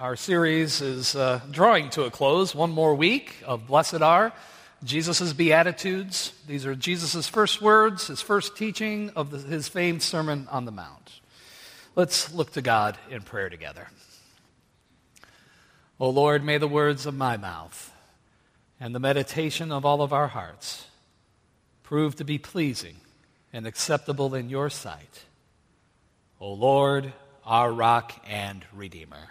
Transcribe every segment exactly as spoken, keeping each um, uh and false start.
Our series is uh, drawing to a close. One more week of Blessed Are, Jesus' Beatitudes. These are Jesus' first words, his first teaching of the, his famed Sermon on the Mount. Let's look to God in prayer together. O Lord, may the words of my mouth and the meditation of all of our hearts prove to be pleasing and acceptable in your sight. O Lord, our rock and redeemer.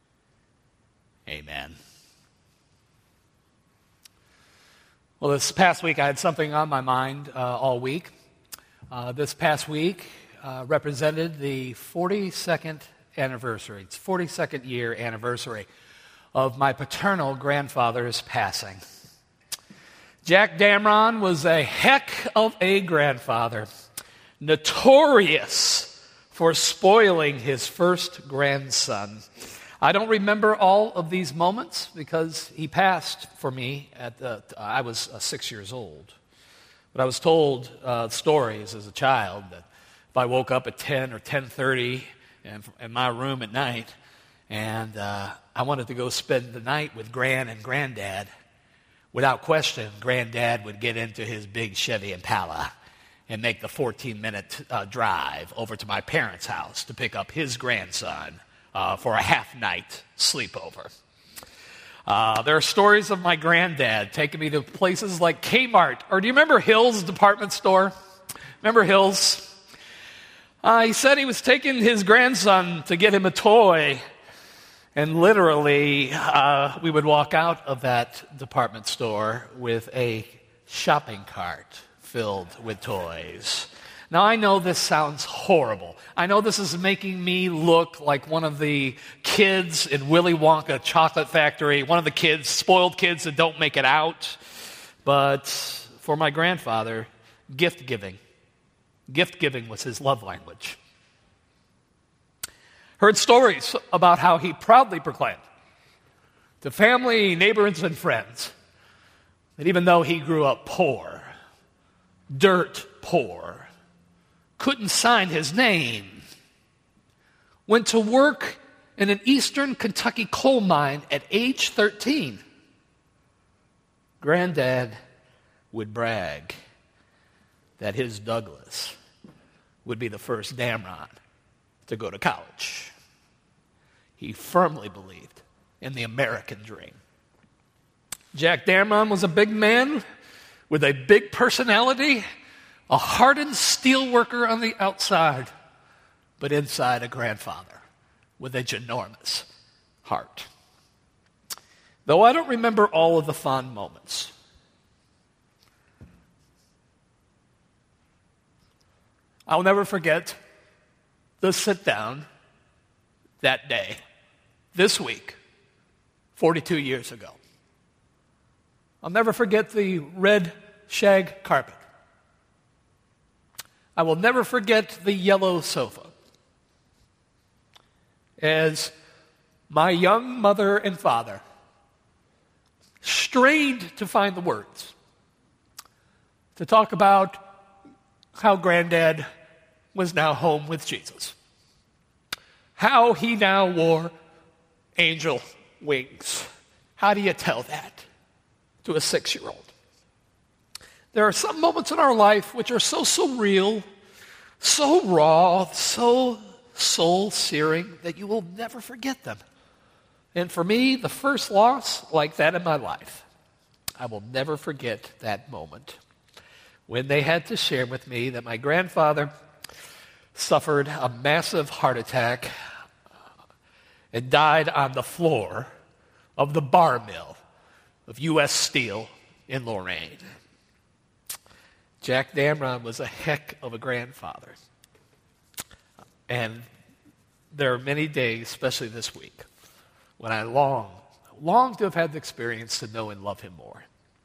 Amen. Well, this past week I had something on my mind uh, all week. Uh, this past week uh, represented the forty-second anniversary, it's forty-second year anniversary of my paternal grandfather's passing. Jack Damron was a heck of a grandfather, notorious for spoiling his first grandson. I don't remember all of these moments because he passed for me at the, uh, I was uh, six years old. But I was told uh, stories as a child that if I woke up at ten or ten thirty in, in my room at night and uh, I wanted to go spend the night with Gran and Granddad, without question, Granddad would get into his big Chevy Impala and make the fourteen-minute uh, drive over to my parents' house to pick up his grandson uh, for a half-night sleepover. Uh, there are stories of my granddad taking me to places like Kmart, or do you remember Hills department store? Remember Hills? Uh, he said he was taking his grandson to get him a toy, and literally uh, we would walk out of that department store with a shopping cart filled with toys. Now, I know this sounds horrible. I know this is making me look like one of the kids in Willy Wonka Chocolate Factory, one of the kids, spoiled kids that don't make it out. But for my grandfather, gift giving. Gift giving was his love language. Heard stories about how he proudly proclaimed to family, neighbors, and friends that even though he grew up poor, dirt poor, couldn't sign his name, went to work in an eastern Kentucky coal mine at age thirteen. Granddad would brag that his Douglas would be the first Damron to go to college. He firmly believed in the American dream. Jack Damron was a big man with a big personality, a hardened steel worker on the outside, but inside a grandfather with a ginormous heart. Though I don't remember all of the fond moments, I'll never forget the sit down that day, this week, forty-two years ago. I'll never forget the red shag carpet. I will never forget the yellow sofa as my young mother and father strained to find the words to talk about how Granddad was now home with Jesus, how he now wore angel wings. How do you tell that to a six-year-old? There are some moments in our life which are so surreal, so raw, so soul-searing that you will never forget them. And for me, the first loss like that in my life, I will never forget that moment when they had to share with me that my grandfather suffered a massive heart attack and died on the floor of the bar mill of U S Steel in Lorain. Jack Damron was a heck of a grandfather. And there are many days, especially this week, when I long, long to have had the experience to know and love him more.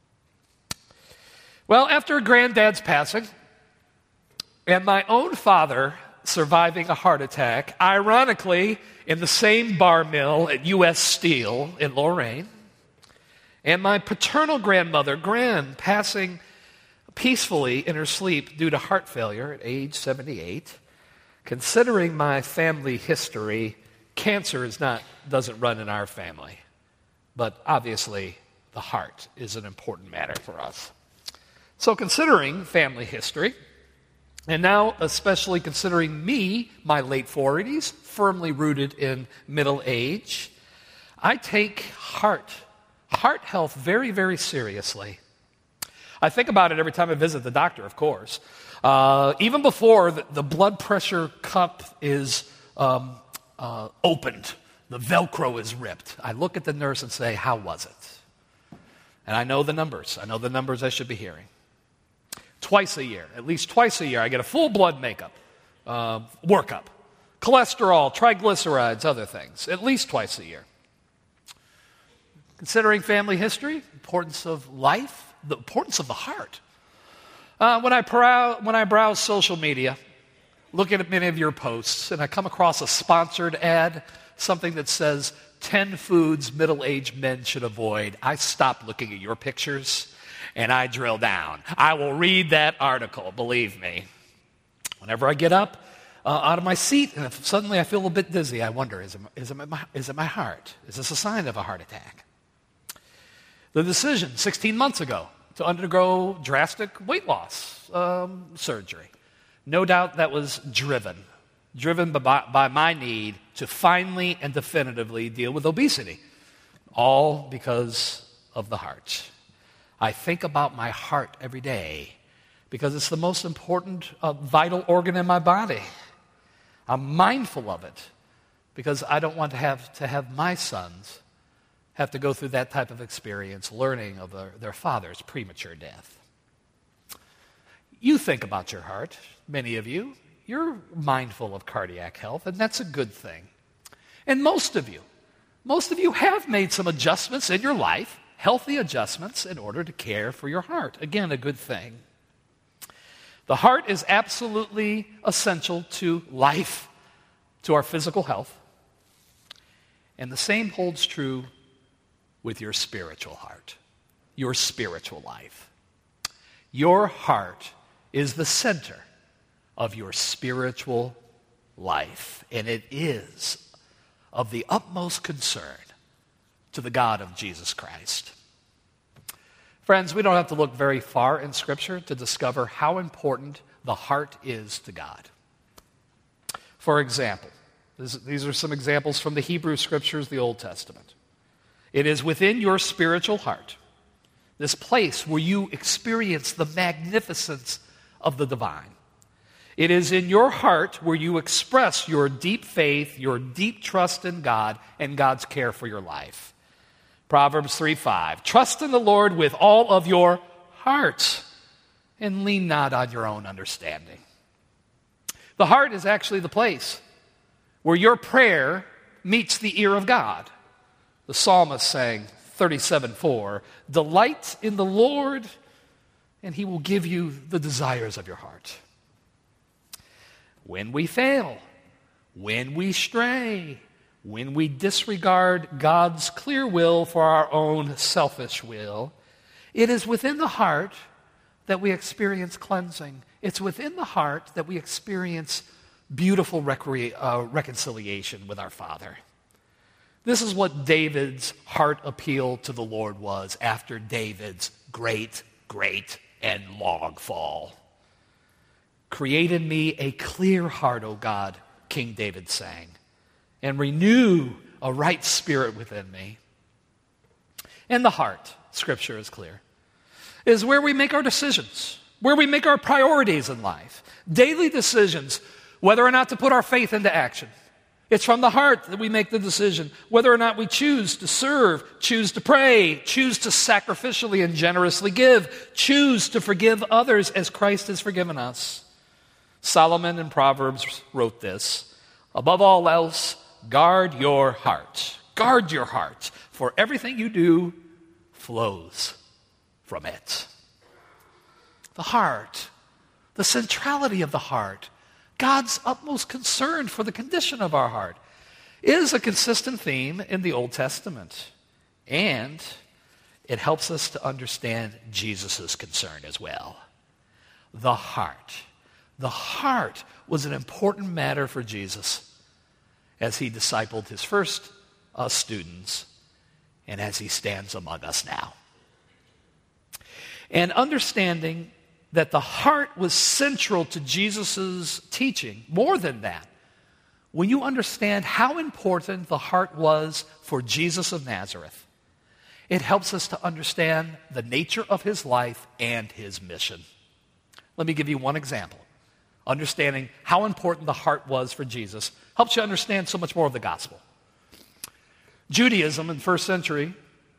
Well, after Granddad's passing, and my own father surviving a heart attack, ironically, in the same bar mill at U S Steel in Lorain, and my paternal grandmother, Gran, passing peacefully in her sleep due to heart failure at age seventy-eight, considering my family history, Cancer is not, doesn't run in our family, but obviously the heart is an important matter for us. So considering family history, and now especially considering me, my late forties, firmly rooted in middle age, I take heart, heart health very, very seriously. I think about it every time I visit the doctor, of course. Uh, even before the, the blood pressure cup is um, uh, opened, the Velcro is ripped, I look at the nurse and say, how was it? And I know the numbers. I know the numbers I should be hearing. Twice a year, at least twice a year, I get a full blood makeup, uh, workup, cholesterol, triglycerides, other things, at least twice a year. Considering family history, importance of life, the importance of the heart. Uh, when I brow- when I browse social media, looking at many of your posts, and I come across a sponsored ad, something that says ten foods middle-aged men should avoid, I stop looking at your pictures and I drill down. I will read that article, believe me. Whenever I get up uh, out of my seat, and if suddenly I feel a bit dizzy, I wonder, is it, is, it my, is it my heart? Is this a sign of a heart attack? The decision sixteen months ago to undergo drastic weight loss um, surgery. No doubt that was driven, driven by, by my need to finally and definitively deal with obesity, all because of the heart. I think about my heart every day because it's the most important uh, vital organ in my body. I'm mindful of it because I don't want to have to have my sons have to go through that type of experience, learning of their, their father's premature death. You think about your heart, many of you. You're mindful of cardiac health, and that's a good thing. And most of you, most of you have made some adjustments in your life, healthy adjustments, in order to care for your heart. Again, a good thing. The heart is absolutely essential to life, to our physical health. And the same holds true with your spiritual heart, your spiritual life. Your heart is the center of your spiritual life, and it is of the utmost concern to the God of Jesus Christ. Friends, we don't have to look very far in Scripture to discover how important the heart is to God. For example, this, these are some examples from the Hebrew Scriptures, the Old Testament. It is within your spiritual heart, this place where you experience the magnificence of the divine. It is in your heart where you express your deep faith, your deep trust in God, and God's care for your life. Proverbs three five, trust in the Lord with all of your heart, and lean not on your own understanding. The heart is actually the place where your prayer meets the ear of God. The psalmist sang, thirty-seven four, delight in the Lord, and he will give you the desires of your heart. When we fail, when we stray, when we disregard God's clear will for our own selfish will, it is within the heart that we experience cleansing. It's within the heart that we experience beautiful recre- uh, reconciliation with our Father. This is what David's heart appeal to the Lord was after David's great, great, and long fall. Create in me a clear heart, O God, King David sang, and renew a right spirit within me. And the heart, Scripture is clear, is where we make our decisions, where we make our priorities in life. Daily decisions, whether or not to put our faith into action. It's from the heart that we make the decision whether or not we choose to serve, choose to pray, choose to sacrificially and generously give, choose to forgive others as Christ has forgiven us. Solomon in Proverbs wrote this, above all else, guard your heart. Guard your heart, for everything you do flows from it. The heart, the centrality of the heart, God's utmost concern for the condition of our heart, is a consistent theme in the Old Testament. And it helps us to understand Jesus' concern as well. The heart. The heart was an important matter for Jesus. as he discipled his first uh, students and as he stands among us now. And understanding that the heart was central to Jesus' teaching, more than that, when you understand how important the heart was for Jesus of Nazareth, it helps us to understand the nature of his life and his mission. Let me give you one example. Understanding how important the heart was for Jesus helps you understand so much more of the gospel. Judaism in the first century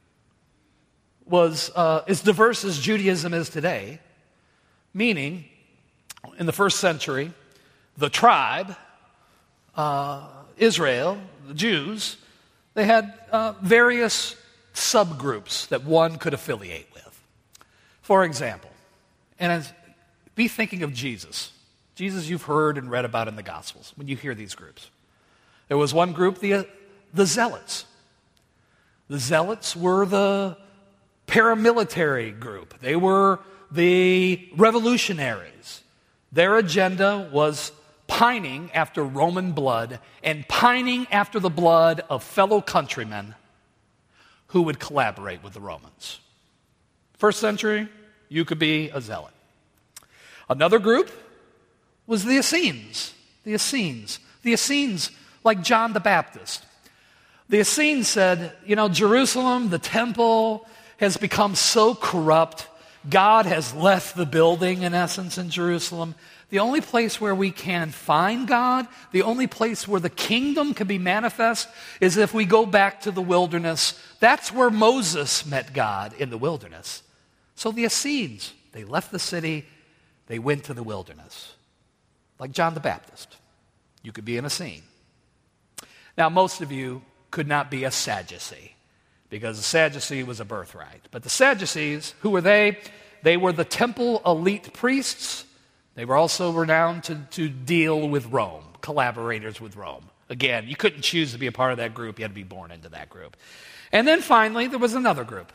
was uh, as diverse as Judaism is today, meaning in the first century, the tribe, uh, Israel, the Jews, they had uh, various subgroups that one could affiliate with. For example, and as, be thinking of Jesus. Jesus you've heard and read about in the Gospels when you hear these groups. There was one group, the, the Zealots. The Zealots were the paramilitary group. They were the revolutionaries. Their agenda was pining after Roman blood and pining after the blood of fellow countrymen who would collaborate with the Romans. First century, you could be a zealot. Another group was the Essenes. The Essenes. The Essenes, like John the Baptist. The Essenes said, you know, Jerusalem, the temple, has become so corrupt. God has left the building, in essence, in Jerusalem. The only place where we can find God, the only place where the kingdom can be manifest, is if we go back to the wilderness. That's where Moses met God, in the wilderness. So the Essenes, they left the city, they went to the wilderness. Like John the Baptist. You could be an Essene. Now, most of you could not be a Sadducee, because a Sadducee was a birthright. But the Sadducees, who were they? They were the temple elite priests. They were also renowned to, to deal with Rome, collaborators with Rome. Again, you couldn't choose to be a part of that group. You had to be born into that group. And then finally, there was another group.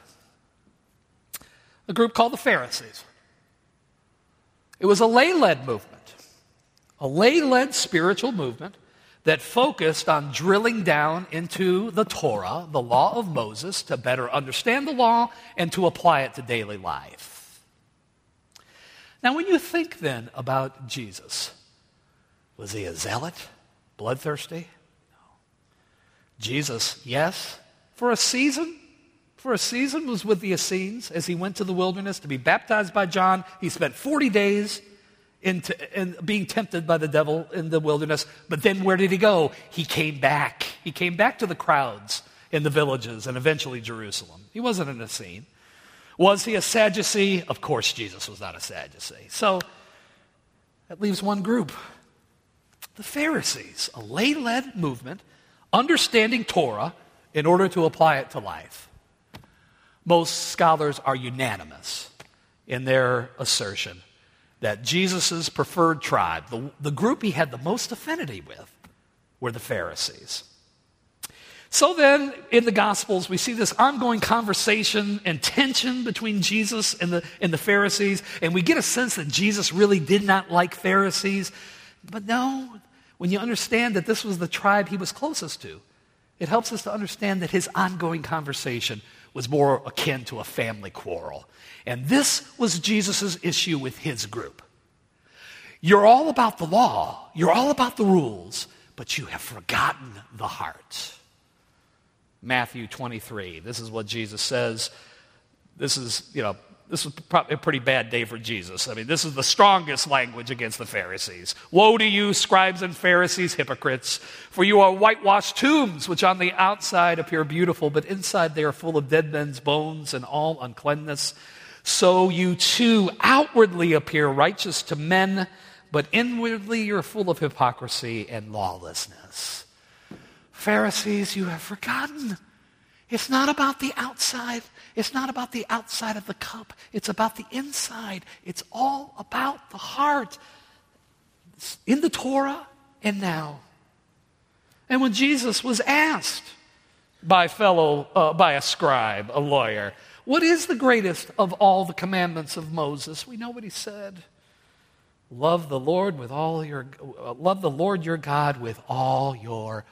A group called the Pharisees. It was a lay-led movement. A lay-led spiritual movement that focused on drilling down into the Torah, the law of Moses, to better understand the law and to apply it to daily life. Now, when you think then about Jesus, was he a zealot, bloodthirsty? No. Jesus, yes, for a season, for a season was with the Essenes as he went to the wilderness to be baptized by John. He spent forty days Into, and being tempted by the devil in the wilderness. But then where did he go? He came back. He came back to the crowds in the villages and eventually Jerusalem. He wasn't an Essene. Was he a Sadducee? Of course Jesus was not a Sadducee. So that leaves one group. The Pharisees, a lay-led movement, understanding Torah in order to apply it to life. Most scholars are unanimous in their assertion that Jesus' preferred tribe, the, the group he had the most affinity with, were the Pharisees. So then, in the Gospels, we see this ongoing conversation and tension between Jesus and the, and the Pharisees, and we get a sense that Jesus really did not like Pharisees. But no, when you understand that this was the tribe he was closest to, it helps us to understand that his ongoing conversation was more akin to a family quarrel. And this was Jesus' issue with his group. You're all about the law, you're all about the rules, but you have forgotten the heart. Matthew twenty-three, this is what Jesus says. This is, you know, this was probably a pretty bad day for Jesus. I mean, this is the strongest language against the Pharisees. Woe to you, scribes and Pharisees, hypocrites, for you are whitewashed tombs, which on the outside appear beautiful, but inside they are full of dead men's bones and all uncleanness. So you too outwardly appear righteous to men, but inwardly you're full of hypocrisy and lawlessness. Pharisees, you have forgotten. It's not about the outside. It's not about the outside of the cup. It's about the inside. It's all about the heart. It's in the Torah and now. And when Jesus was asked by fellow, uh, by a scribe, a lawyer, what is the greatest of all the commandments of Moses? We know what he said. Love the Lord with all your, uh, love the Lord your God with all your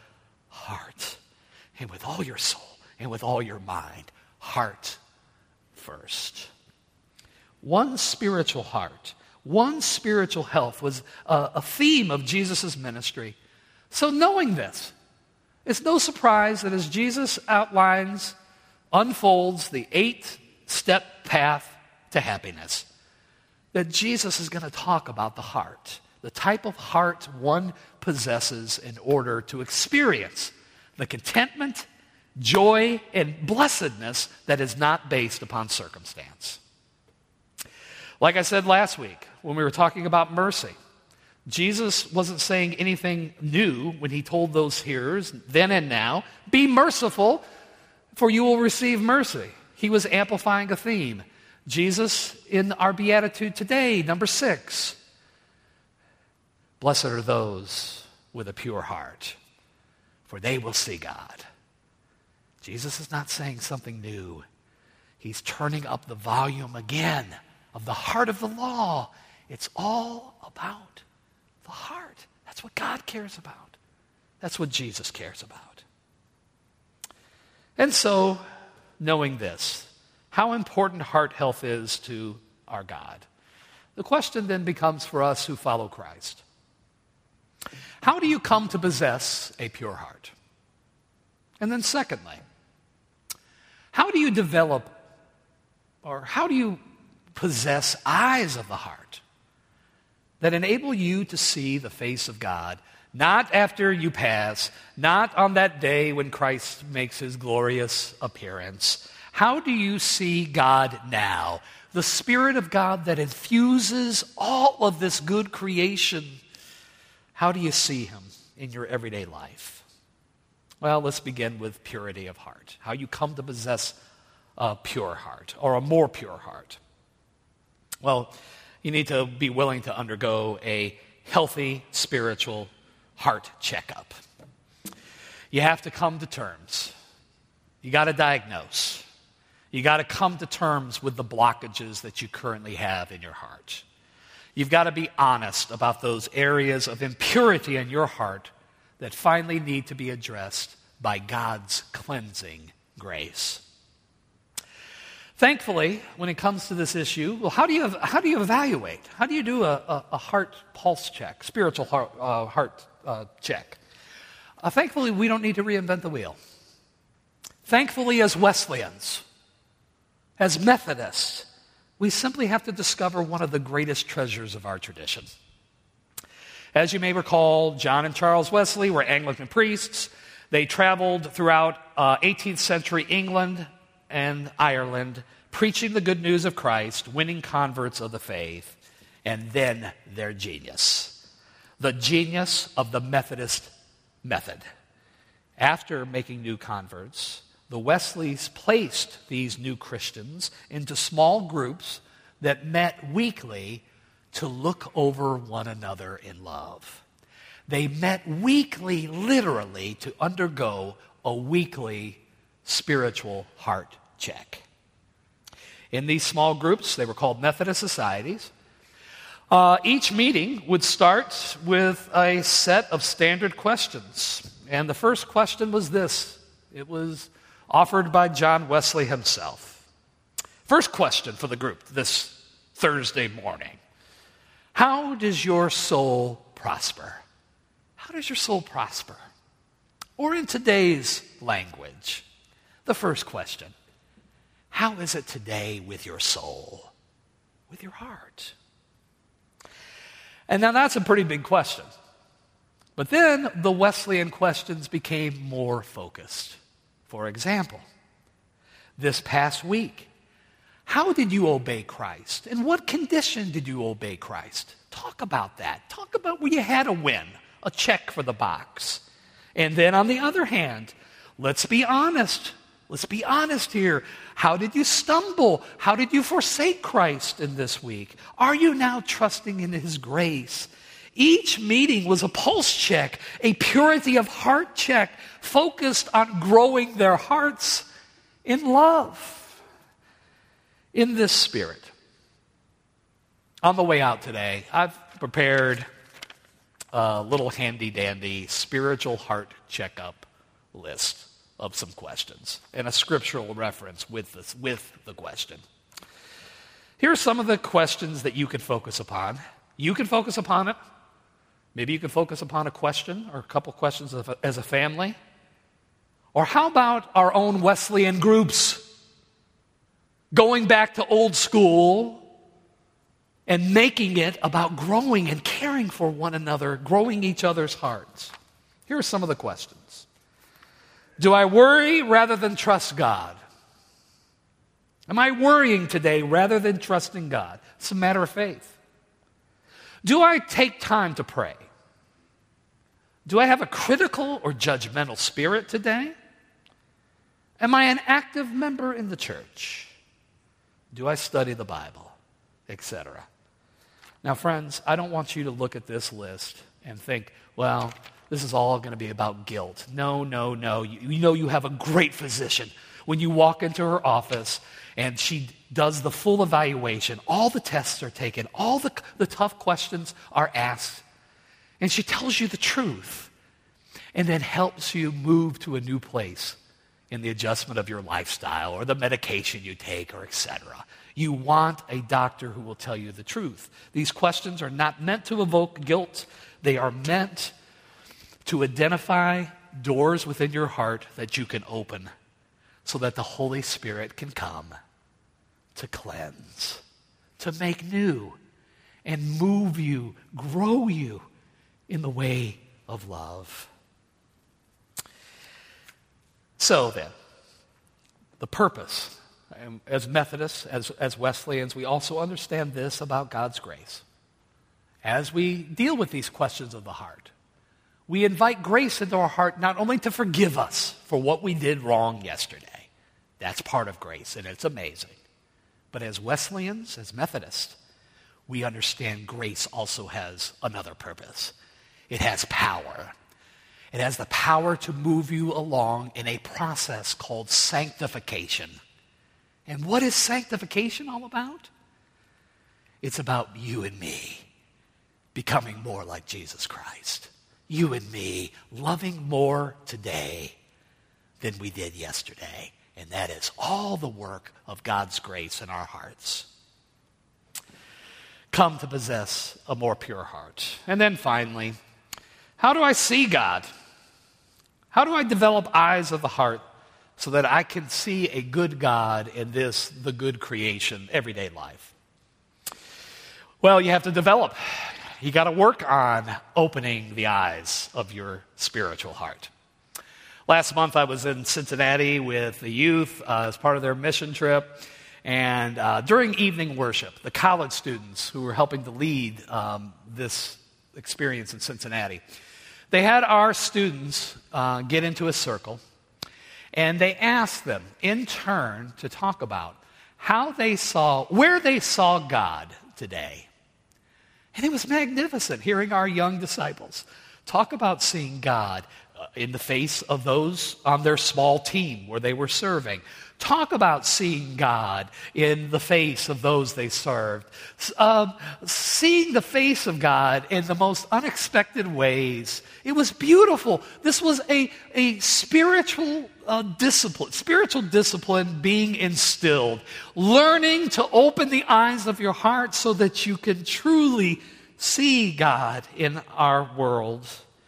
heart. And with all your soul and with all your mind, heart first. One spiritual heart, one spiritual health was a, a theme of Jesus' ministry. So knowing this, it's no surprise that as Jesus outlines, unfolds the eight-step path to happiness, that Jesus is going to talk about the heart, the type of heart one possesses in order to experience the contentment, joy, and blessedness that is not based upon circumstance. Like I said last week when we were talking about mercy, Jesus wasn't saying anything new when he told those hearers, then and now, be merciful, for you will receive mercy. He was amplifying a theme. Jesus, in our beatitude today, number six, blessed are those with a pure heart, for they will see God. Jesus is not saying something new. He's turning up the volume again of the heart of the law. It's all about the heart. That's what God cares about. That's what Jesus cares about. And so, knowing this, how important heart health is to our God, the question then becomes for us who follow Christ. How do you come to possess a pure heart? And then secondly, how do you develop or how do you possess eyes of the heart that enable you to see the face of God, not after you pass, not on that day when Christ makes his glorious appearance? How do you see God now? The Spirit of God that infuses all of this good creation. How do you see him in your everyday life? Well, let's begin with purity of heart. How you come to possess a pure heart or a more pure heart. Well, you need to be willing to undergo a healthy spiritual heart checkup. You have to come to terms. You got to diagnose. You got to come to terms with the blockages that you currently have in your heart. You've got to be honest about those areas of impurity in your heart that finally need to be addressed by God's cleansing grace. Thankfully, when it comes to this issue, well, how do you how do you evaluate? How do you do a, a, a heart pulse check, spiritual heart, uh, heart uh, check? Uh, thankfully, we don't need to reinvent the wheel. Thankfully, as Wesleyans, as Methodists, we simply have to discover one of the greatest treasures of our tradition. As you may recall, John and Charles Wesley were Anglican priests. They traveled throughout uh, eighteenth century England and Ireland, preaching the good news of Christ, winning converts of the faith, and then their genius, the genius of the Methodist method. After making new converts, the Wesleys placed these new Christians into small groups that met weekly to look over one another in love. They met weekly, literally, to undergo a weekly spiritual heart check. In these small groups, they were called Methodist societies. Uh, each meeting would start with a set of standard questions. And the first question was this. It was offered by John Wesley himself. First question for the group this Thursday morning. How does your soul prosper? How does your soul prosper? Or in today's language, the first question, how is it today with your soul, with your heart? And now that's a pretty big question. But then the Wesleyan questions became more focused. For example, this past week, how did you obey Christ? In what condition did you obey Christ? Talk about that. Talk about where you had a win, a check for the box. And then on the other hand, let's be honest. Let's be honest here. How did you stumble? How did you forsake Christ in this week? Are you now trusting in his grace? Each meeting was a pulse check, a purity of heart check, focused on growing their hearts in love. In this spirit, on the way out today, I've prepared a little handy-dandy spiritual heart checkup list of some questions and a scriptural reference with the, with the question. Here are some of the questions that you can focus upon. You can focus upon it. Maybe you can focus upon a question or a couple questions as a, as a family. Or how about our own Wesleyan groups? Going back to old school and making it about growing and caring for one another, growing each other's hearts. Here are some of the questions. Do I worry rather than trust God? Am I worrying today rather than trusting God? It's a matter of faith. Do I take time to pray? Do I have a critical or judgmental spirit today? Am I an active member in the church? Do I study the Bible? Etc. Now, friends, I don't want you to look at this list and think, well, this is all going to be about guilt. No, no, no. You, you know you have a great physician. When you walk into her office and she does the full evaluation, all the tests are taken, all the, the tough questions are asked, and she tells you the truth and then helps you move to a new place in the adjustment of your lifestyle or the medication you take or et cetera. You want a doctor who will tell you the truth. These questions are not meant to evoke guilt. They are meant to identify doors within your heart that you can open so that the Holy Spirit can come to cleanse, to make new, and move you, grow you in the way of love. So then, the purpose. As Methodists, as, as Wesleyans, we also understand this about God's grace. As we deal with these questions of the heart, we invite grace into our heart not only to forgive us for what we did wrong yesterday. That's part of grace, and it's amazing. But as Wesleyans, as Methodists, we understand grace also has another purpose. It has power. It has the power to move you along in a process called sanctification. And what is sanctification all about? It's about you and me becoming more like Jesus Christ. You and me loving more today than we did yesterday. And that is all the work of God's grace in our hearts. Come to possess a more pure heart. And then finally, how do I see God? How do I develop eyes of the heart so that I can see a good God in this, the good creation, everyday life? Well, you have to develop. You got to work on opening the eyes of your spiritual heart. Last month I was in Cincinnati with the youth uh, as part of their mission trip. And uh, during evening worship, the college students who were helping to lead um, this experience in Cincinnati, they had our students uh, get into a circle. And they asked them in turn to talk about how they saw, where they saw God today. And it was magnificent hearing our young disciples talk about seeing God uh, in the face of those on their small team where they were serving. Talk about seeing God in the face of those they served. Um, seeing the face of God in the most unexpected ways. It was beautiful. This was a, a spiritual uh, discipline, spiritual discipline being instilled. Learning to open the eyes of your heart so that you can truly see God in our world.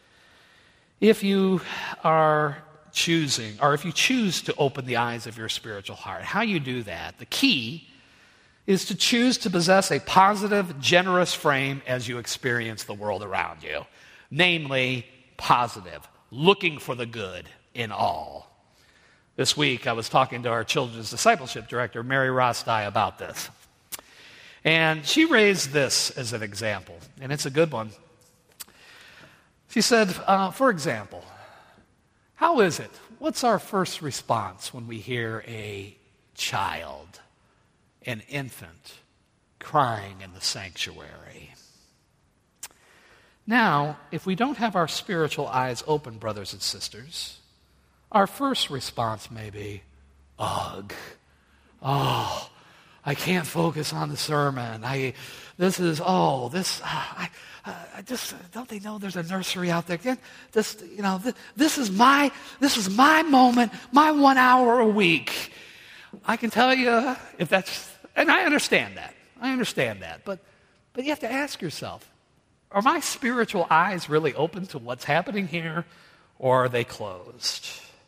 If you are choosing, or if you choose to open the eyes of your spiritual heart, how you do that, the key is to choose to possess a positive, generous frame as you experience the world around you. Namely, positive, looking for the good in all. This week, I was talking to our children's discipleship director, Mary Rostai, about this. And she raised this as an example, and it's a good one. She said, uh, for example, how is it? What's our first response when we hear a child, an infant, crying in the sanctuary? Now, if we don't have our spiritual eyes open, brothers and sisters, our first response may be, ugh, oh, I can't focus on the sermon. I, this is, oh, this, uh, I, uh, I just, don't they know there's a nursery out there? This, you know, this, this is my, this is my moment, my one hour a week. I can tell you if that's, and I understand that. I understand that. But, but you have to ask yourself, are my spiritual eyes really open to what's happening here, or are they closed?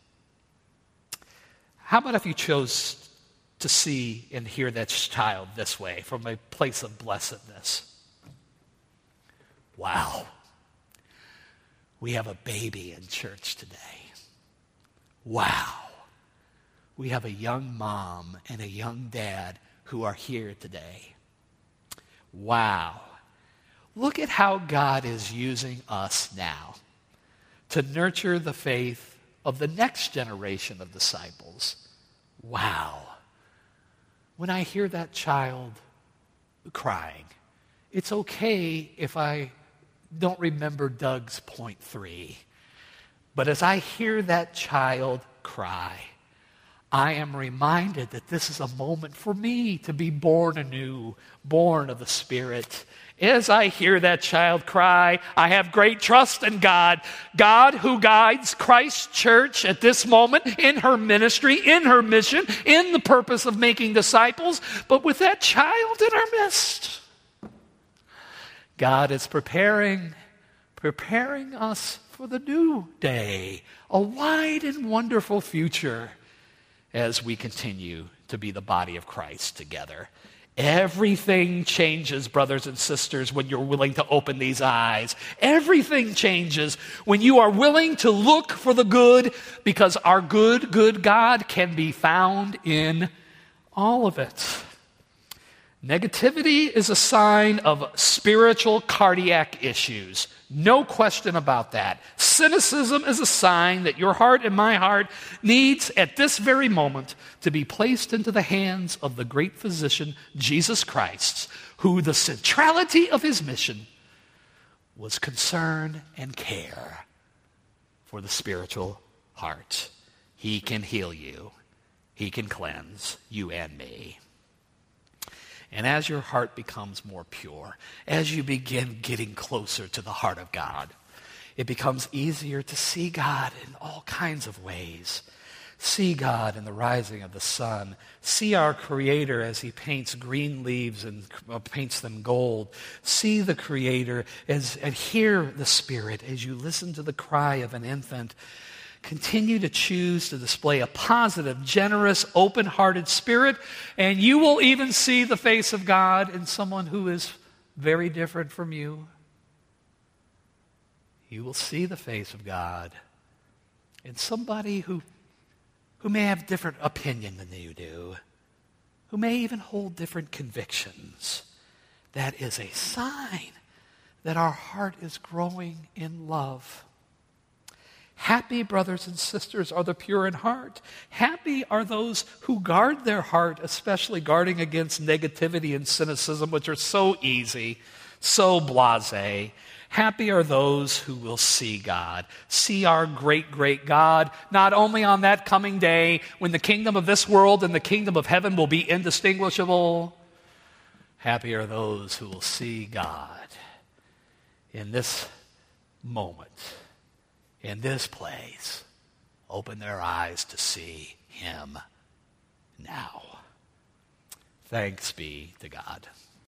How about if you chose to see and hear that child this way, from a place of blessedness? Wow. We have a baby in church today. Wow. We have a young mom and a young dad who are here today. Wow. Look at how God is using us now to nurture the faith of the next generation of disciples. Wow. When I hear that child crying, it's okay if I don't remember Doug's point three. But as I hear that child cry, I am reminded that this is a moment for me to be born anew, born of the Spirit. As I hear that child cry, I have great trust in God. God who guides Christ's church at this moment in her ministry, in her mission, in the purpose of making disciples, but with that child in our midst. God is preparing, preparing us for the new day, a wide and wonderful future as we continue to be the body of Christ together. Everything changes, brothers and sisters, when you're willing to open these eyes. Everything changes when you are willing to look for the good, because our good, good God can be found in all of it. Negativity is a sign of spiritual cardiac issues. No question about that. Cynicism is a sign that your heart and my heart needs at this very moment to be placed into the hands of the great physician, Jesus Christ, who the centrality of his mission was concern and care for the spiritual heart. He can heal you. He can cleanse you and me. And as your heart becomes more pure, as you begin getting closer to the heart of God, it becomes easier to see God in all kinds of ways. See God in the rising of the sun. See our Creator as he paints green leaves and paints them gold. See the Creator as, and hear the Spirit as you listen to the cry of an infant. Continue to choose to display a positive, generous, open-hearted spirit, and you will even see the face of God in someone who is very different from you. You will see the face of God in somebody who, who may have different opinion than you do, who may even hold different convictions. That is a sign that our heart is growing in love. Happy, brothers and sisters, are the pure in heart. Happy are those who guard their heart, especially guarding against negativity and cynicism, which are so easy, so blasé. Happy are those who will see God, see our great, great God, not only on that coming day when the kingdom of this world and the kingdom of heaven will be indistinguishable. Happy are those who will see God in this moment, in this place, open their eyes to see him now. Thanks be to God.